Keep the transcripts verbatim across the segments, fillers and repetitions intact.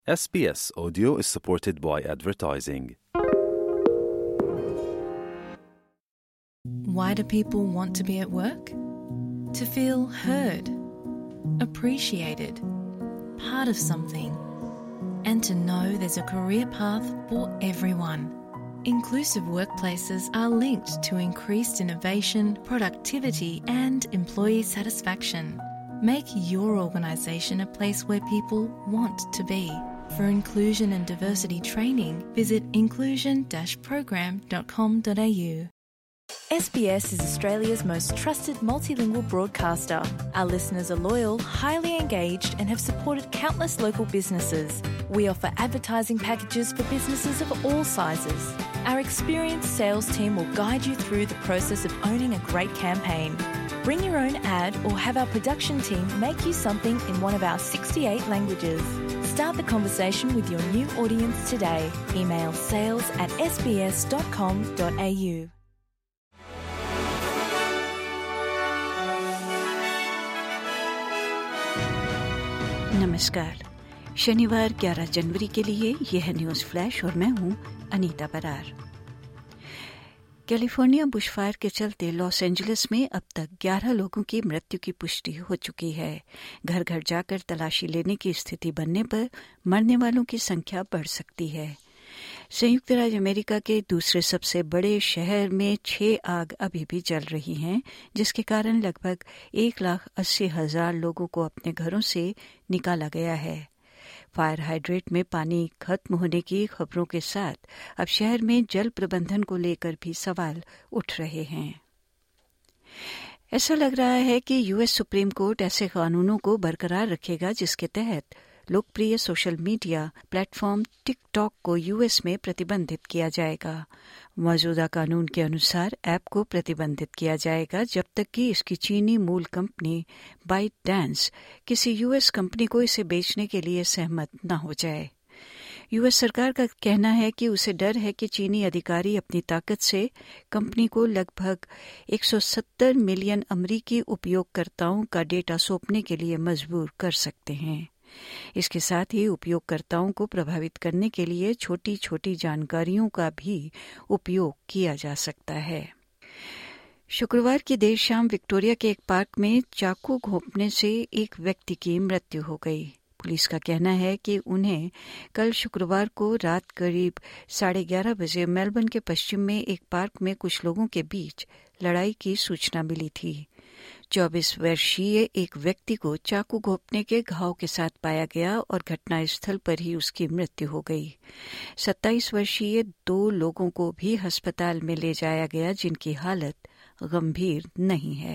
S B S Audio is supported by advertising. Why do people want to be at work? To feel heard, appreciated, part of something, and to know there's a career path for everyone. Inclusive workplaces are linked to increased innovation, productivity, and employee satisfaction. Make your organisation a place where people want to be. For inclusion and diversity training, visit inclusion dash program dot com dot a u. S B S is Australia's most trusted multilingual broadcaster. Our listeners are loyal, highly engaged, and have supported countless local businesses. We offer advertising packages for businesses of all sizes. Our experienced sales team will guide you through the process of owning a great campaign. Bring your own ad or have our production team make you something in one of our sixty-eight languages. Start the conversation with your new audience today. Email sales at s b s dot com dot a u. नमस्कार। शनिवार ग्यारह जनवरी के लिए यह है news flash और मैं हूं अनीता बरार। कैलिफोर्निया बुशफायर के चलते लॉस एंजलिस में अब तक ग्यारह लोगों की मृत्यु की पुष्टि हो चुकी है। घर घर जाकर तलाशी लेने की स्थिति बनने पर मरने वालों की संख्या बढ़ सकती है। संयुक्त राज्य अमेरिका के दूसरे सबसे बड़े शहर में छह आग अभी भी जल रही हैं, जिसके कारण लगभग एक लाख अस्सी हजार लोगों को अपने घरों से निकाला गया है। फायर हाइड्रेट में पानी खत्म होने की खबरों के साथ अब शहर में जल प्रबंधन को लेकर भी सवाल उठ रहे हैं। ऐसा लग रहा है कि यूएस सुप्रीम कोर्ट ऐसे कानूनों को बरकरार रखेगा जिसके तहत लोकप्रिय सोशल मीडिया प्लेटफॉर्म टिकटॉक को यूएस में प्रतिबंधित किया जाएगा। मौजूदा कानून के अनुसार ऐप को प्रतिबंधित किया जाएगा जब तक कि इसकी चीनी मूल कंपनी बाइट डांस किसी यूएस कंपनी को इसे बेचने के लिए सहमत न हो जाए। यूएस सरकार का कहना है कि उसे डर है कि चीनी अधिकारी अपनी ताकत से कंपनी को लगभग एक सौ सत्तर मिलियन अमरीकी उपयोगकर्ताओं का डेटा सौंपने के लिए मजबूर कर सकते हैं। इसके साथ ही उपयोगकर्ताओं को प्रभावित करने के लिए छोटी छोटी जानकारियों का भी उपयोग किया जा सकता है। शुक्रवार की देर शाम विक्टोरिया के एक पार्क में चाकू घोंपने से एक व्यक्ति की मृत्यु हो गई। पुलिस का कहना है कि उन्हें कल शुक्रवार को रात करीब साढ़े ग्यारह बजे मेलबर्न के पश्चिम में एक पार्क में कुछ लोगों के बीच लड़ाई की सूचना मिली थी। चौबीस वर्षीय एक व्यक्ति को चाकू घोंपने के घाव के साथ पाया गया और घटनास्थल पर ही उसकी मृत्यु हो गई। सत्ताईस वर्षीय दो लोगों को भी अस्पताल में ले जाया गया जिनकी हालत गंभीर नहीं है।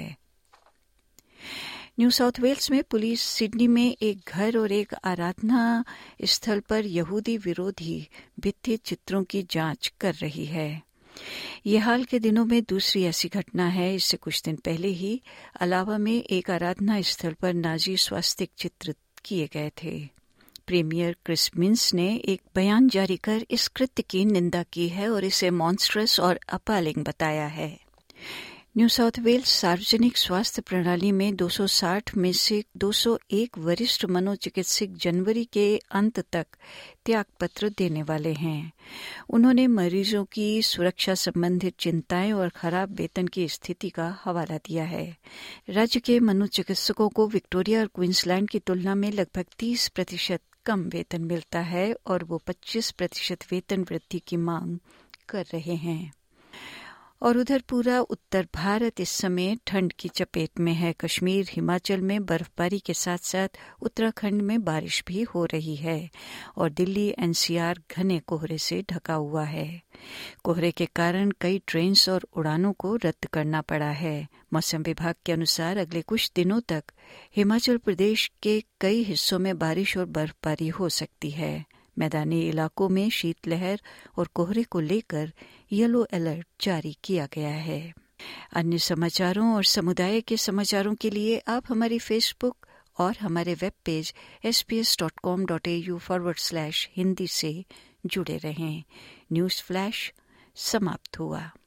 न्यू साउथ वेल्स में पुलिस सिडनी में एक घर और एक आराधना स्थल पर यहूदी विरोधी भित्ति चित्रों की जांच कर रही है। ये हाल के दिनों में दूसरी ऐसी घटना है। इससे कुछ दिन पहले ही अलावा में एक आराधना स्थल पर नाजी स्वास्तिक चित्रित किए गए थे। प्रीमियर क्रिस मिन्स ने एक बयान जारी कर इस कृत्य की निंदा की है और इसे मॉन्स्ट्रस और अपैलिंग बताया है। न्यू साउथ वेल्स सार्वजनिक स्वास्थ्य प्रणाली में दो सौ साठ में से दो सौ एक वरिष्ठ मनोचिकित्सक जनवरी के अंत तक त्यागपत्र देने वाले हैं। उन्होंने मरीजों की सुरक्षा संबंधित चिंताएं और खराब वेतन की स्थिति का हवाला दिया है। राज्य के मनोचिकित्सकों को विक्टोरिया और क्वींसलैंड की तुलना में लगभग तीस प्रतिशत कम वेतन मिलता है और वो पच्चीस प्रतिशत वेतन वृद्धि की मांग कर रहे हैं। और उधर पूरा उत्तर भारत इस समय ठंड की चपेट में है। कश्मीर, हिमाचल में बर्फबारी के साथ साथ उत्तराखंड में बारिश भी हो रही है और दिल्ली एनसीआर घने कोहरे से ढका हुआ है। कोहरे के कारण कई ट्रेन्स और उड़ानों को रद्द करना पड़ा है। मौसम विभाग के अनुसार अगले कुछ दिनों तक हिमाचल प्रदेश के कई हिस्सों में बारिश और बर्फबारी हो सकती है। मैदानी इलाकों में शीतलहर और कोहरे को लेकर येलो अलर्ट जारी किया गया है। अन्य समाचारों और समुदाय के समाचारों के लिए आप हमारी फेसबुक और हमारे web page S B S dot com dot A U forward slash Hindi से जुड़े रहें। न्यूज़ फ्लैश समाप्त हुआ।